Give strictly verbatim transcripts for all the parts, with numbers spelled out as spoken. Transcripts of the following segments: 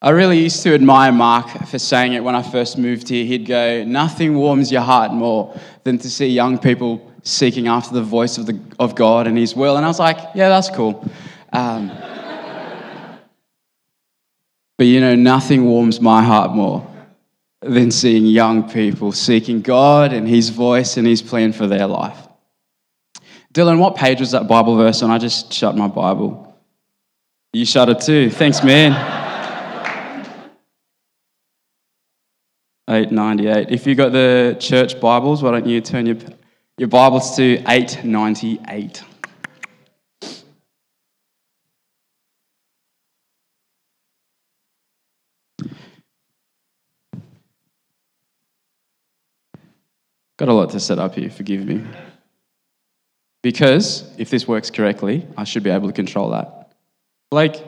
I really used to admire Mark for saying it when I first moved here. He'd go, nothing warms your heart more than to see young people seeking after the voice of the of God and His will. And I was like, yeah, that's cool. Um, but you know, nothing warms my heart more than seeing young people seeking God and His voice and His plan for their life. Dylan, what page was that Bible verse on? I just shut my Bible. You shut it too. Thanks, man. eight ninety-eight. If you got the church Bibles, why don't you turn your your Bibles to eight ninety-eight. Got a lot to set up here, forgive me. Because if this works correctly, I should be able to control that. Blake.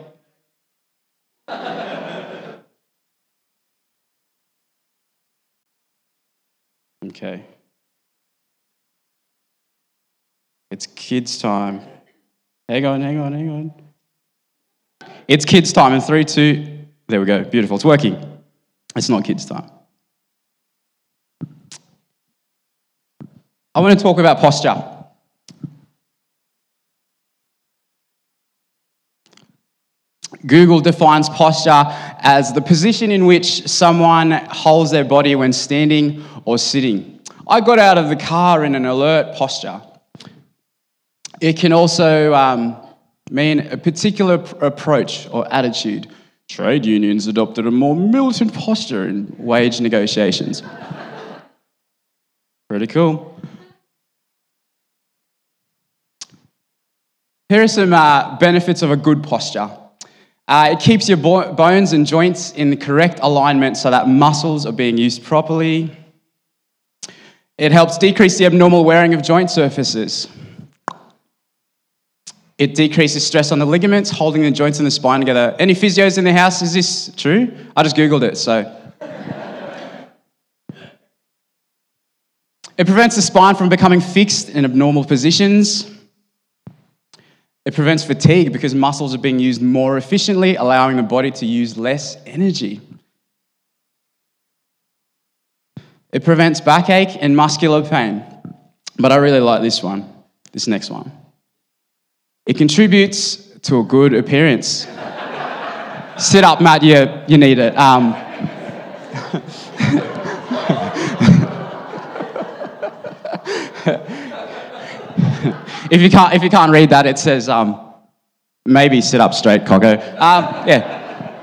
Okay. It's kids' time. Hang on, hang on, hang on. It's kids' time in three, two. There we go. Beautiful. It's working. It's not kids' time. I want to talk about posture. Google defines posture as the position in which someone holds their body when standing or sitting. I got out of the car in an alert posture. It can also um, mean a particular pr- approach or attitude. Trade unions adopted a more militant posture in wage negotiations. Pretty cool. Here are some uh, benefits of a good posture. Uh, it keeps your bo- bones and joints in the correct alignment so that muscles are being used properly. It helps decrease the abnormal wearing of joint surfaces. It decreases stress on the ligaments, holding the joints and the spine together. Any physios in the house? Is this true? I just Googled it, so. It prevents the spine from becoming fixed in abnormal positions. It prevents fatigue because muscles are being used more efficiently, allowing the body to use less energy. It prevents backache and muscular pain. But I really like this one, this next one. It contributes to a good appearance. Sit up, Matt, you, you need it. Um, if you can't if you can't read that, it says um, maybe sit up straight, Coggo. Um, yeah.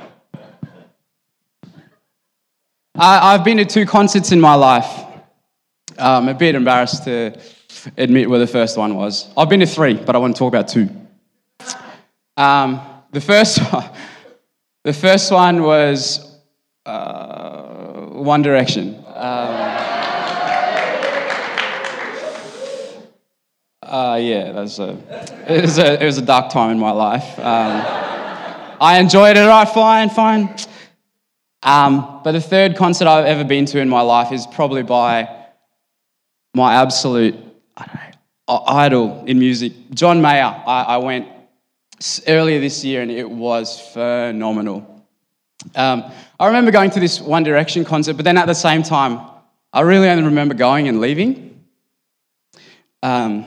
I, I've been to two concerts in my life. I'm a bit embarrassed to admit where the first one was. I've been to three, but I want to talk about two. Um, the first, the first one was uh, One Direction. Um, uh, yeah, that was a, it was a it was a dark time in my life. Um, I enjoyed it. All right, fine, fine. Um, but the third concert I've ever been to in my life is probably by my absolute I don't know, idol in music, John Mayer. I, I went earlier this year and it was phenomenal. Um, I remember going to this One Direction concert, but then at the same time, I really only remember going and leaving. Um,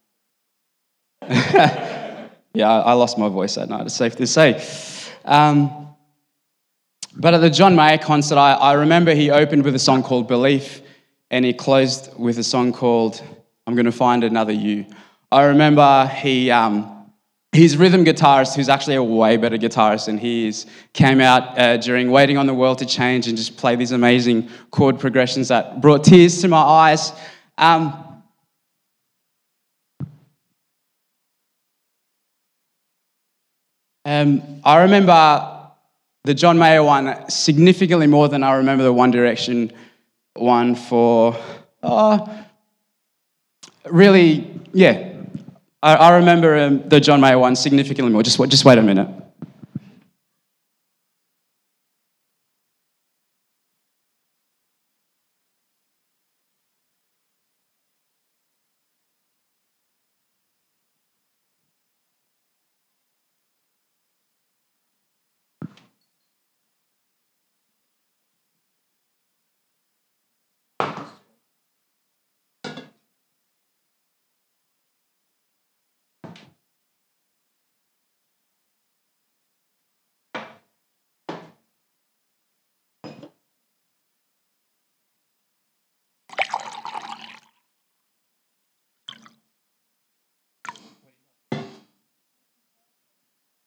yeah, I, I lost my voice that night, it's safe to say. Um, but at the John Mayer concert, I, I remember he opened with a song called Belief, and he closed with a song called I'm Gonna Find Another You. I remember he, um, his rhythm guitarist, who's actually a way better guitarist than he is, came out uh, during Waiting on the World to Change and just played these amazing chord progressions that brought tears to my eyes. Um, um, I remember the John Mayer one significantly more than I remember the One Direction one for... Uh, Really, yeah. I, I remember um, the John Mayer one significantly more. Just, just wait a minute.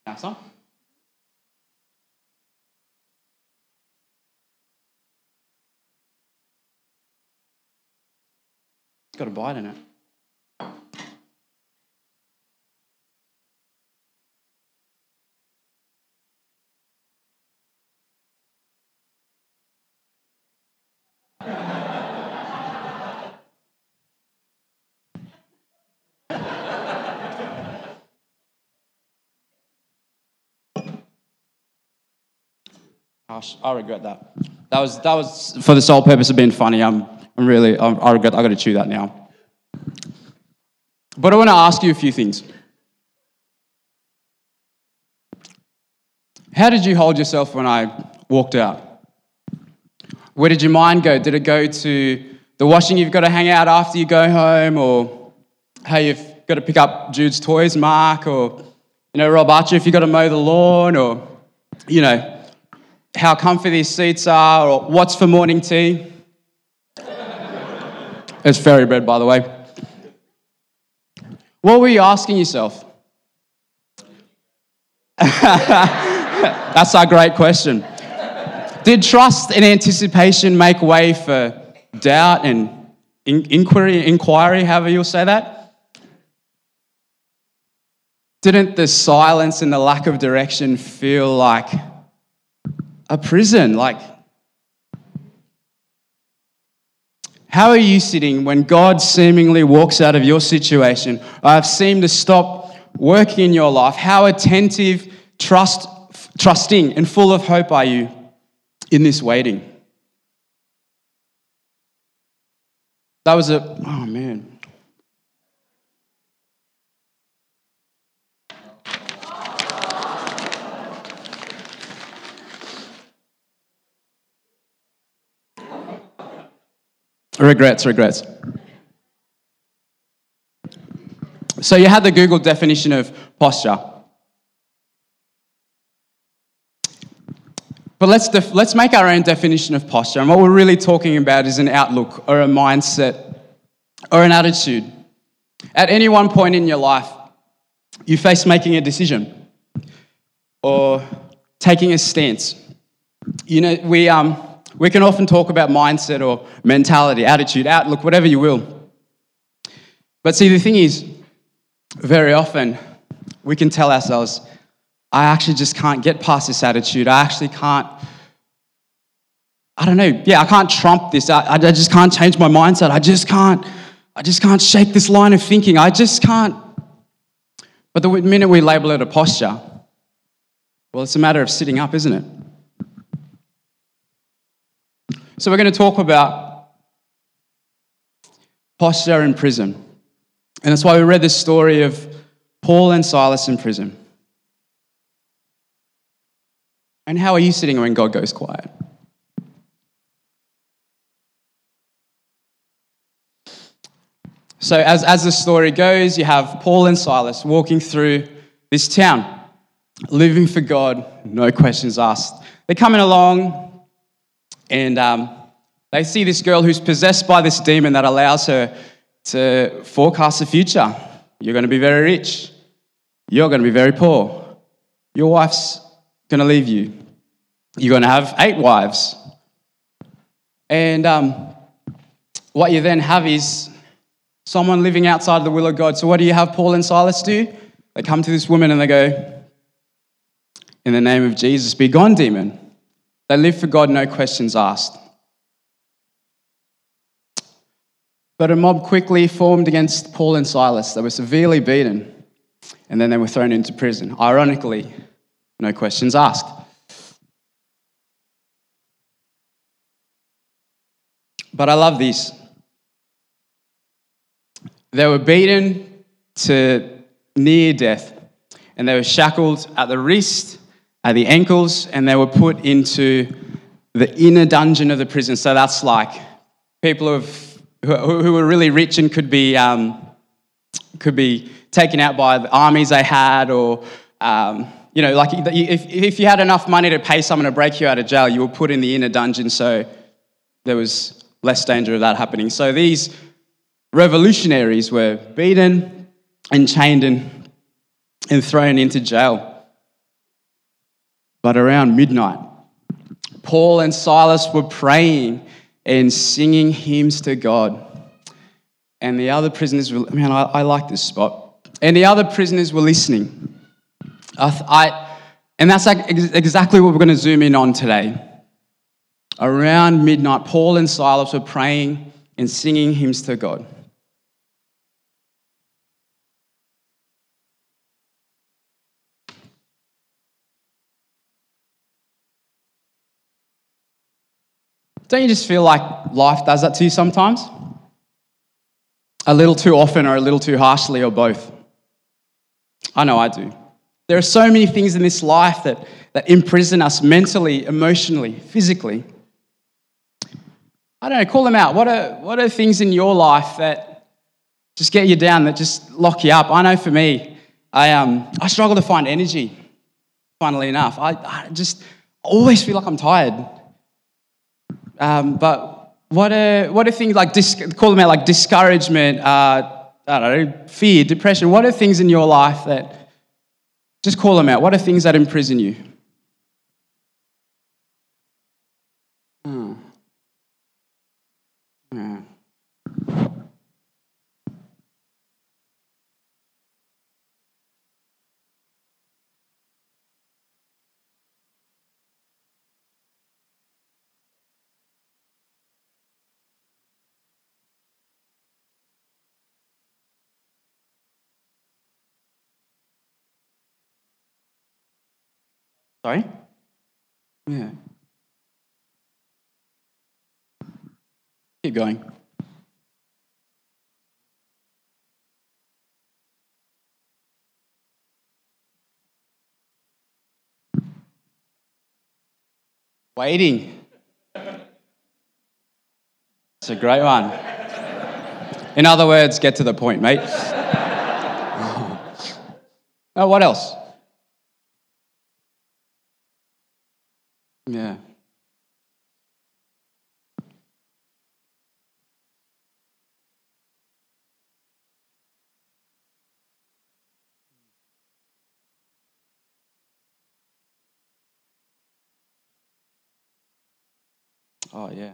Nice one. It's got a bite in it. Gosh, I regret that. That was that was for the sole purpose of being funny. I'm I'm really I'm, I regret. I got to chew that now. But I want to ask you a few things. How did you hold yourself when I walked out? Where did your mind go? Did it go to the washing you've got to hang out after you go home, or how you've got to pick up Jude's toys, Mark, or you know Rob Archer if you've got to mow the lawn, or you know. How comfy these seats are, or what's for morning tea. It's fairy bread, by the way. What were you asking yourself? That's a great question. Did trust and anticipation make way for doubt and in- inquiry, inquiry, however you'll say that? Didn't the silence and the lack of direction feel like a prison? Like, how are you sitting when God seemingly walks out of your situation, or have seemed to stop working in your life? How attentive, trust, trusting, and full of hope are you in this waiting? That was a, oh man. Regrets, regrets. So you had the Google definition of posture. But let's def- let's make our own definition of posture. And what we're really talking about is an outlook or a mindset or an attitude. At any one point in your life, you face making a decision or taking a stance. You know, we um. We can often talk about mindset or mentality, attitude, outlook, whatever you will. But see, the thing is, very often we can tell ourselves, I actually just can't get past this attitude. I actually can't, I don't know, yeah, I can't trump this. I, I just can't change my mindset. I just can't, I just can't shake this line of thinking. I just can't. But the minute we label it a posture, well, it's a matter of sitting up, isn't it? So we're going to talk about posture in prison. And that's why we read the story of Paul and Silas in prison. And how are you sitting when God goes quiet? So as, as the story goes, you have Paul and Silas walking through this town, living for God, no questions asked. They're coming along, and um, they see this girl who's possessed by this demon that allows her to forecast the future. You're going to be very rich. You're going to be very poor. Your wife's going to leave you. You're going to have eight wives. And um, what you then have is someone living outside the will of God. So what do you have Paul and Silas do? They come to this woman and they go, in the name of Jesus, be gone, demon. They live for God, no questions asked. But a mob quickly formed against Paul and Silas. They were severely beaten, and then they were thrown into prison. Ironically, no questions asked. But I love this. They were beaten to near death, and they were shackled at the wrist, at the ankles, and they were put into the inner dungeon of the prison. So that's like people who, have, who, who were really rich and could be um, could be taken out by the armies they had, or um, you know, like if if you had enough money to pay someone to break you out of jail, you were put in the inner dungeon, so there was less danger of that happening. So these revolutionaries were beaten and chained and, and thrown into jail. But around midnight, Paul and Silas were praying and singing hymns to God. And the other prisoners were, man, I, I like this spot. And the other prisoners were listening. I, I and that's like ex- exactly what we're going to zoom in on today. Around midnight, Paul and Silas were praying and singing hymns to God. Don't you just feel like life does that to you sometimes? A little too often or a little too harshly or both? I know I do. There are so many things in this life that, that imprison us mentally, emotionally, physically. I don't know, call them out. What are, what are things in your life that just get you down, that just lock you up? I know for me, I um I struggle to find energy, funnily enough. I, I just always feel like I'm tired. Um, but what are, what are things like, dis- call them out like discouragement, uh, I don't know, fear, depression. What are things in your life that, just call them out. What are things that imprison you? Hmm. Yeah. Sorry? Yeah. Keep going. Waiting. It's a great one. In other words, get to the point, mate. Oh, what else? Yeah. Oh, yeah.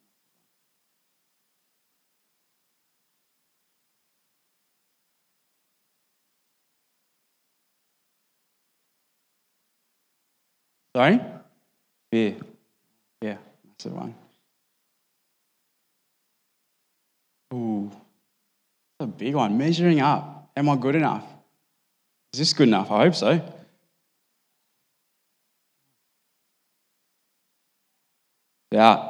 Sorry? Fear. Yeah, that's the one. Ooh, that's a big one. Measuring up. Am I good enough? Is this good enough? I hope so. Yeah.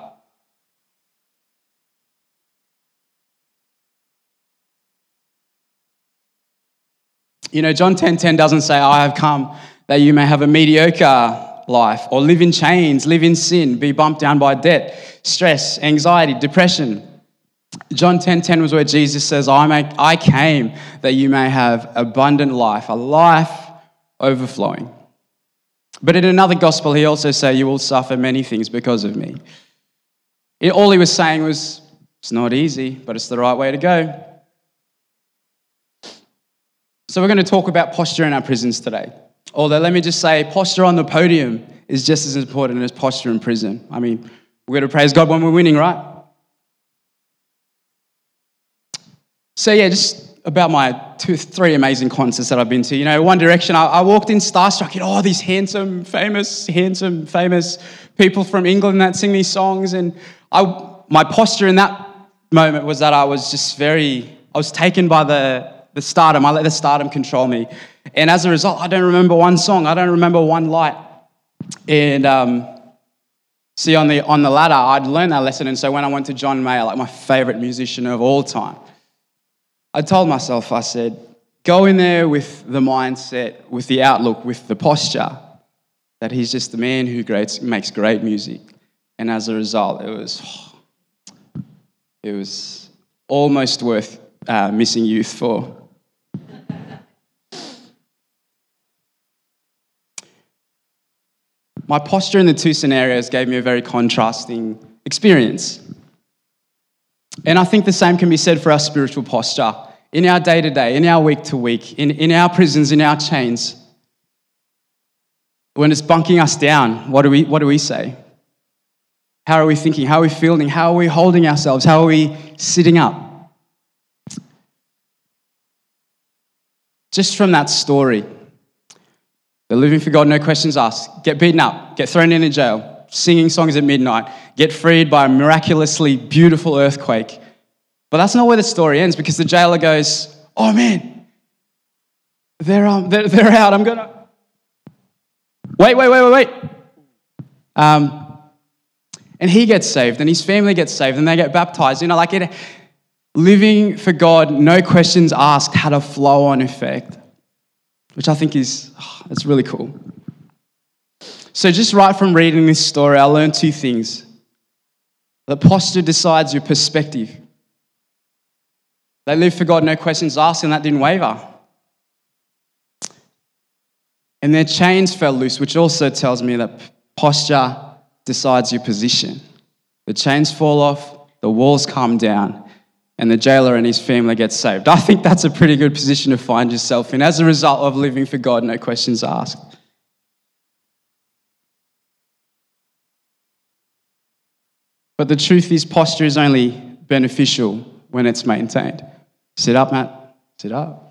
You know, John ten ten doesn't say, I have come that you may have a mediocre life, or live in chains, live in sin, be bumped down by debt, stress, anxiety, depression. John ten ten was where Jesus says, I, make, I came that you may have abundant life, a life overflowing. But in another gospel, he also said, you will suffer many things because of me. It, all he was saying was, it's not easy, but it's the right way to go. So we're going to talk about posture in our prisons today. Although let me just say, posture on the podium is just as important as posture in prison. I mean, we're going to praise God when we're winning, right? So yeah, just about my two, three amazing concerts that I've been to. You know, One Direction, I, I walked in starstruck, you know, oh, these handsome, famous, handsome, famous people from England that sing these songs. And I, my posture in that moment was that I was just very, I was taken by the, the stardom. I let the stardom control me. And as a result, I don't remember one song. I don't remember one light. And um, see, on the on the ladder, I'd learned that lesson. And so when I went to John Mayer, like my favorite musician of all time, I told myself, I said, go in there with the mindset, with the outlook, with the posture that he's just the man who great, makes great music. And as a result, it was, it was almost worth uh, missing youth for. My posture in the two scenarios gave me a very contrasting experience. And I think the same can be said for our spiritual posture. In our day-to-day, in our week-to-week, in, in our prisons, in our chains, when it's bunking us down, what do we, what do we say? How are we thinking? How are we feeling? How are we holding ourselves? How are we sitting up? Just from that story, they're living for God, no questions asked, get beaten up, get thrown into jail, singing songs at midnight, get freed by a miraculously beautiful earthquake. But that's not where the story ends, because the jailer goes, oh man, they're, um, they're, they're out, I'm gonna... Wait, wait, wait, wait, wait. Um, and he gets saved, and his family gets saved, and they get baptized. You know, like it, living for God, no questions asked, had a flow-on effect, which I think is, oh, that's really cool. So just right from reading this story, I learned two things. The posture decides your perspective. They lived for God, no questions asked, and that didn't waver. And their chains fell loose, which also tells me that posture decides your position. The chains fall off, the walls come down, and the jailer and his family get saved. I think that's a pretty good position to find yourself in as a result of living for God, no questions asked. But the truth is, posture is only beneficial when it's maintained. Sit up, Matt. Sit up.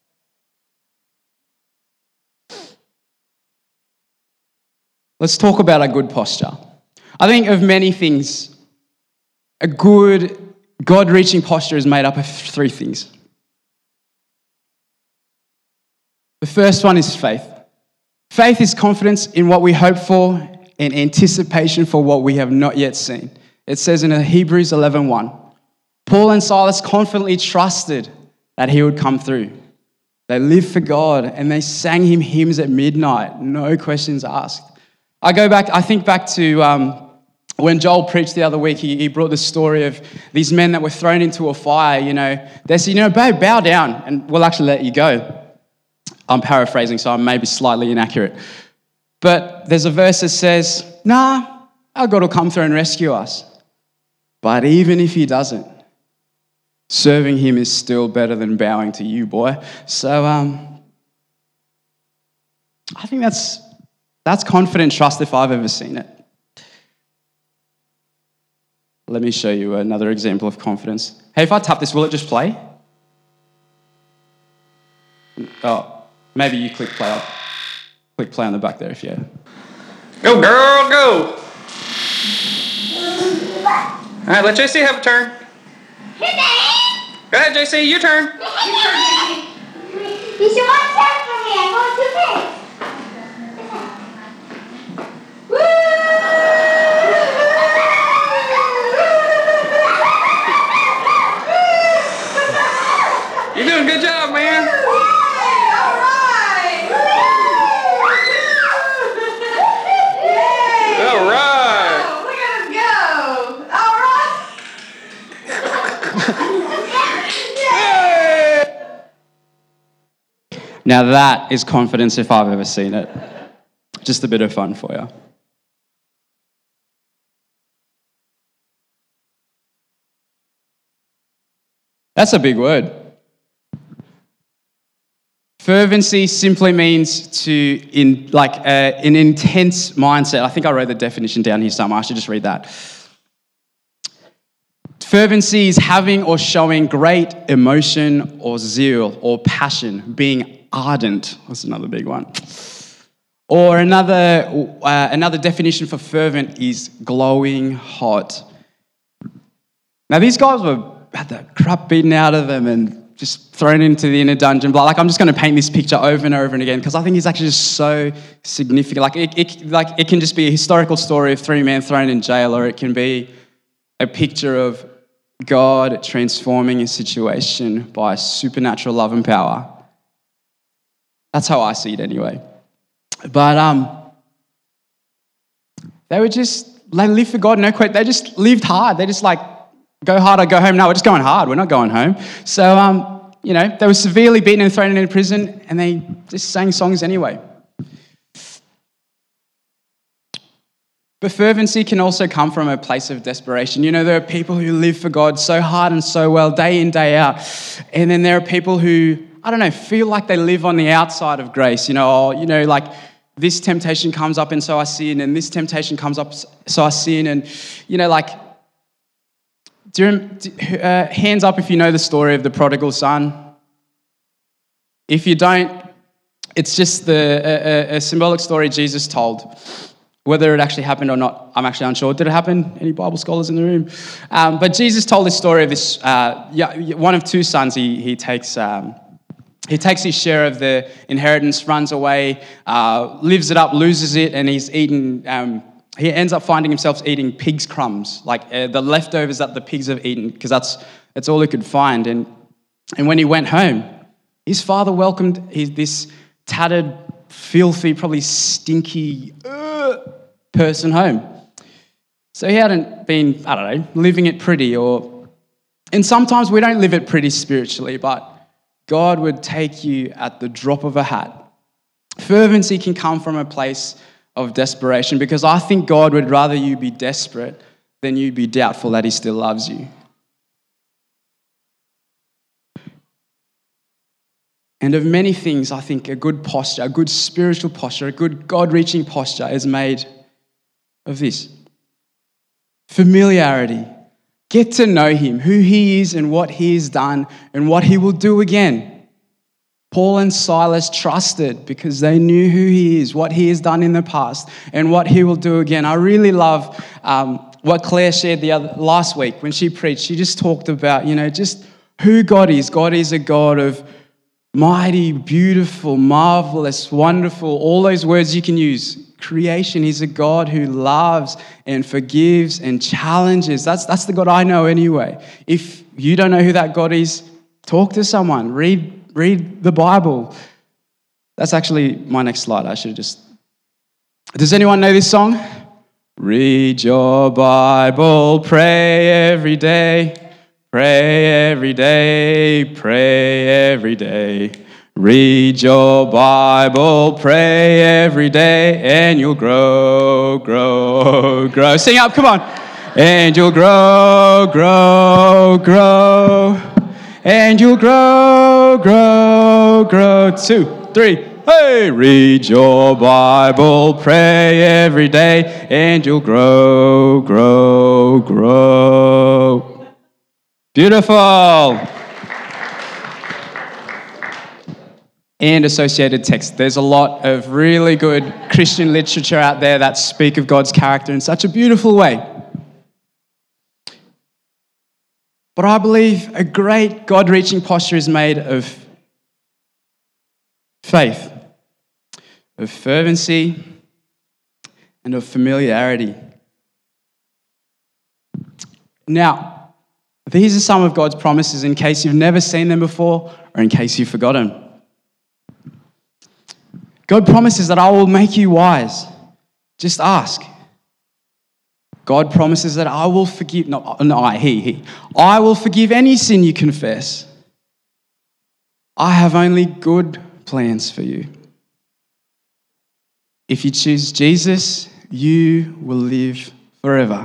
Let's talk about a good posture. I think of many things, a good, God-reaching posture is made up of three things. The first one is faith. Faith is confidence in what we hope for and anticipation for what we have not yet seen. It says in Hebrews eleven one, Paul and Silas confidently trusted that he would come through. They lived for God and they sang him hymns at midnight, no questions asked. I go back, I think back to um, when Joel preached the other week, he, he brought the story of these men that were thrown into a fire, you know. They said, you know, babe, bow down and we'll actually let you go. I'm paraphrasing, so I'm maybe slightly inaccurate. But there's a verse that says, nah, our God will come through and rescue us. But even if he doesn't, serving him is still better than bowing to you, boy. So um, I think that's that's confident trust if I've ever seen it. Let me show you another example of confidence. Hey, if I tap this, will it just play? Oh, maybe you click play up. Click play on the back there if you... Go, girl, go! All right, let J C have a turn. Go ahead, J C, your turn. You should watch out for me. I'm going too fast. You're doing a good job, man. All right. All right. Oh, look at us go. All right. Now that is confidence if I've ever seen it. Just a bit of fun for you. That's a big word. Fervency simply means to, in like uh, an intense mindset. I think I wrote the definition down here somewhere. I should just read that. Fervency is having or showing great emotion or zeal or passion, being ardent. That's another big one. Or another uh, another definition for fervent is glowing hot. Now these guys were had the crap beaten out of them and just thrown into the inner dungeon. But like, I'm just going to paint this picture over and over and again because I think it's actually just so significant. Like it, it, like it can just be a historical story of three men thrown in jail, or it can be a picture of God transforming a situation by supernatural love and power. That's how I see it anyway. But um, they were just, they lived for God, no question. They just lived hard. They just like, go hard or go home. No, we're just going hard. We're not going home. So, um, you know, they were severely beaten and thrown into prison, and they just sang songs anyway. But fervency can also come from a place of desperation. You know, there are people who live for God so hard and so well, day in, day out. And then there are people who, I don't know, feel like they live on the outside of grace, you know, or, you know, like this temptation comes up and so I sin, and this temptation comes up so I sin, and, you know, like, do you, do, uh, hands up if you know the story of the prodigal son. If you don't, it's just the a, a, a symbolic story Jesus told. Whether it actually happened or not, I'm actually unsure. Did it happen? Any Bible scholars in the room? Um, but Jesus told this story of this, uh, yeah, one of two sons. He he takes um, he takes his share of the inheritance, runs away, uh, lives it up, loses it, and he's eaten. Um, he ends up finding himself eating pig's crumbs, like uh, the leftovers that the pigs have eaten, because that's that's all he could find. And and when he went home, his father welcomed his, this tattered, filthy, probably stinky uh, person home. So he hadn't been, I don't know, living it pretty, or, and sometimes we don't live it pretty spiritually, but God would take you at the drop of a hat. Fervency can come from a place of desperation, because I think God would rather you be desperate than you be doubtful that he still loves you. And of many things, I think a good posture, a good spiritual posture, a good God-reaching posture is made of this. Familiarity. Get to know him, who he is and what he has done and what he will do again. Paul and Silas trusted because they knew who he is, what he has done in the past, and what he will do again. I really love um, what Claire shared the other, last week when she preached. She just talked about, you know, just who God is. God is a God of mighty, beautiful, marvelous, wonderful, all those words you can use. Creation. He's a God who loves and forgives and challenges. That's, that's the God I know anyway. If you don't know who that God is, talk to someone. Read, read the Bible. That's actually my next slide. I should just... Does anyone know this song? Read your Bible, pray every day. Pray every day, pray every day. Read your Bible, pray every day, and you'll grow, grow, grow. Sing up, come on. And you'll grow, grow, grow. And you'll grow, grow, grow. Two, three. Hey, read your Bible, pray every day, and you'll grow, grow, grow. Beautiful. And associated text. There's a lot of really good Christian literature out there that speak of God's character in such a beautiful way. But I believe a great God-reaching posture is made of faith, of fervency, and of familiarity. Now, these are some of God's promises in case you've never seen them before or in case you've forgotten. God promises that I will make you wise. Just ask. God promises that I will forgive, no, no I, he, he. I will forgive any sin you confess. I have only good plans for you. If you choose Jesus, you will live forever.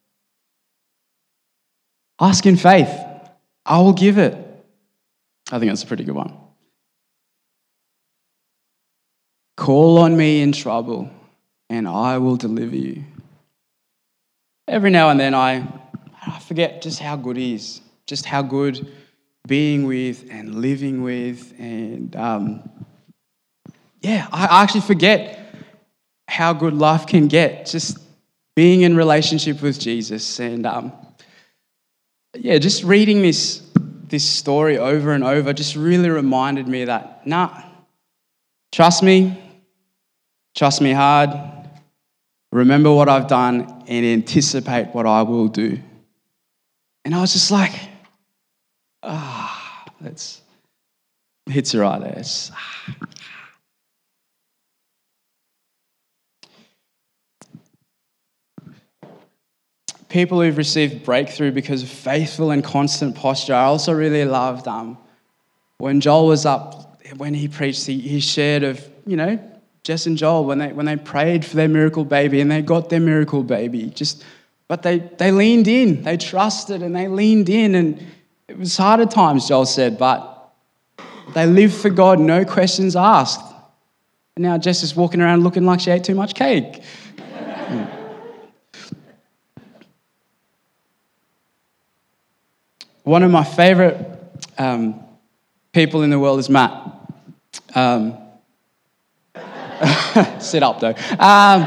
Ask in faith. I will give it. I think that's a pretty good one. Call on me in trouble, and I will deliver you. Every now and then I, I forget just how good he is, just how good being with and living with, and um, yeah, I actually forget how good life can get, just being in relationship with Jesus. And um, yeah, just reading this this story over and over just really reminded me that, nah, trust me, trust me hard, remember what I've done, and anticipate what I will do. And I was just like, ah, that's, hits you right there. It's, ah. People who've received breakthrough because of faithful and constant posture. I also really loved um, when Joel was up, when he preached, he, he shared of, you know, Jess and Joel, when they when they prayed for their miracle baby and they got their miracle baby. Just, but they, they leaned in, they trusted and they leaned in, and it was hard at times, Joel said, but they lived for God, no questions asked. And now Jess is walking around looking like she ate too much cake. One of my favourite um, people in the world is Matt. Um, sit up, though. Um,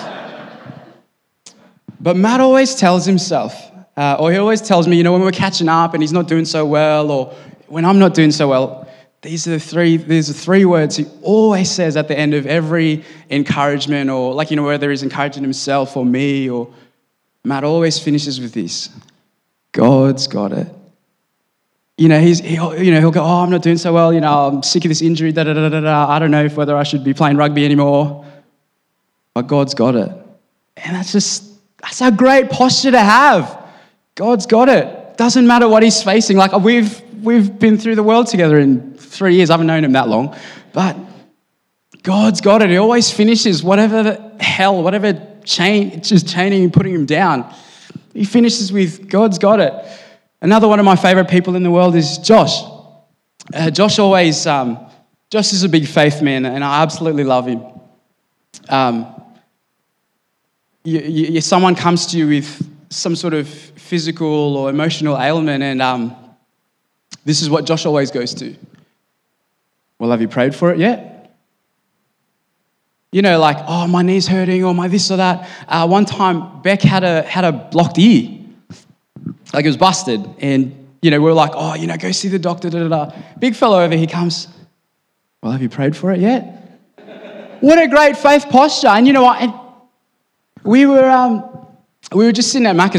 but Matt always tells himself, uh, or he always tells me, you know, when we're catching up and he's not doing so well, or when I'm not doing so well, these are the three, these are three words he always says at the end of every encouragement, or like, you know, whether he's encouraging himself or me, or Matt always finishes with this: God's got it. You know, he's, he'll, you know, he'll go, oh, I'm not doing so well, you know, I'm sick of this injury, da da da da da. I don't know if whether I should be playing rugby anymore, but God's got it. And that's just, that's a great posture to have. God's got it. Doesn't matter what he's facing. Like, we've we've been through the world together in three years. I haven't known him that long, but God's got it. He always finishes whatever the hell, whatever chain, just chaining and putting him down. He finishes with God's got it. Another one of my favourite people in the world is Josh. Uh, Josh always, um, Josh is a big faith man, and I absolutely love him. Um, you, you, someone comes to you with some sort of physical or emotional ailment, and um, this is what Josh always goes to. Well, have you prayed for it yet? You know, like, oh, my knee's hurting, or my this or that. Uh, one time, Beck had a had a blocked ear. Like, it was busted, and, you know, we were like, oh, you know, go see the doctor, da, da, da. Big fellow over here comes, well, have you prayed for it yet? What a great faith posture. And you know what? And we were um, we were just sitting at Macca's